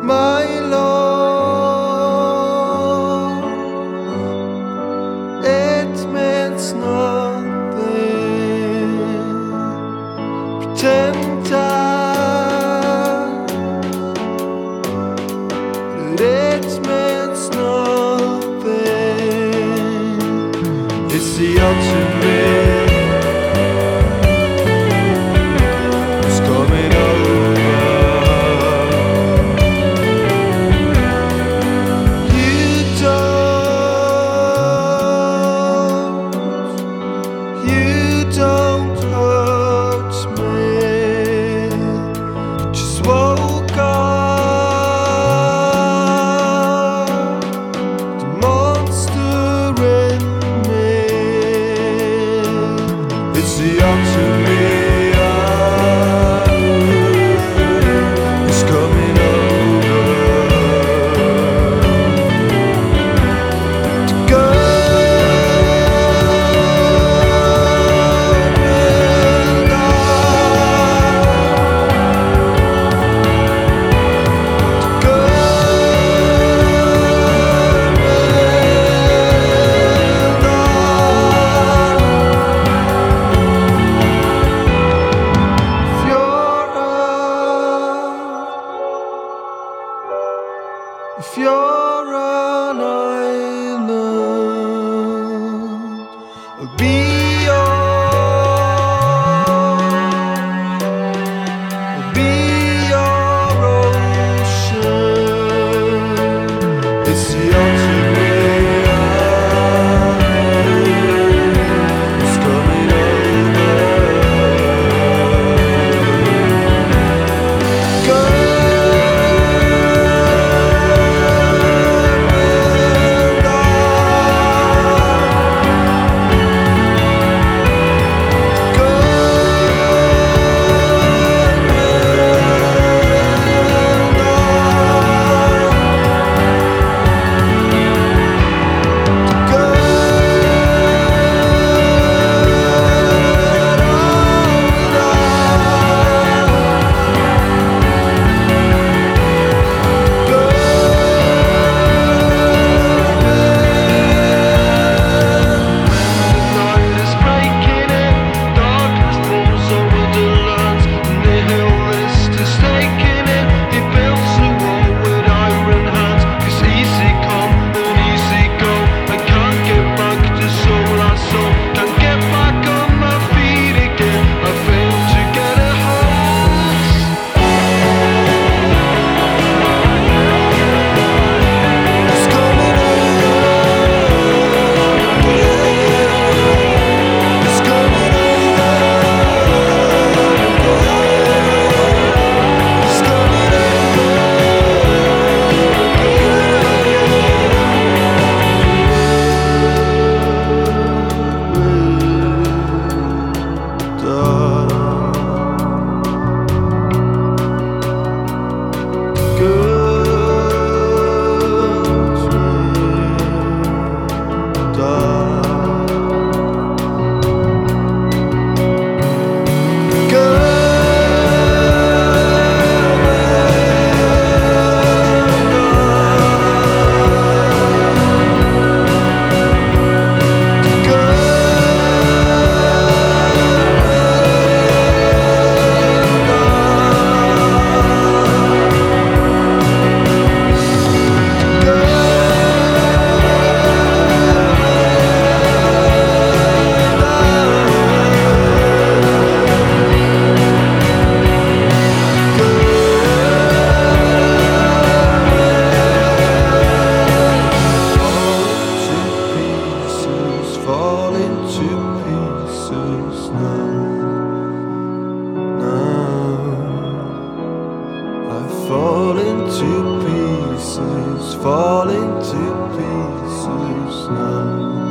my love. It means nothing. Pretend that it means nothing. It's the ultimate. It's coming over. You don't hurt me. Just woke up. The monster in me. It's the ultimate. It's coming over. The girl will die. The If you're an island, I'll be your ocean. It's the ultimate. It's coming over. Falling to pieces now.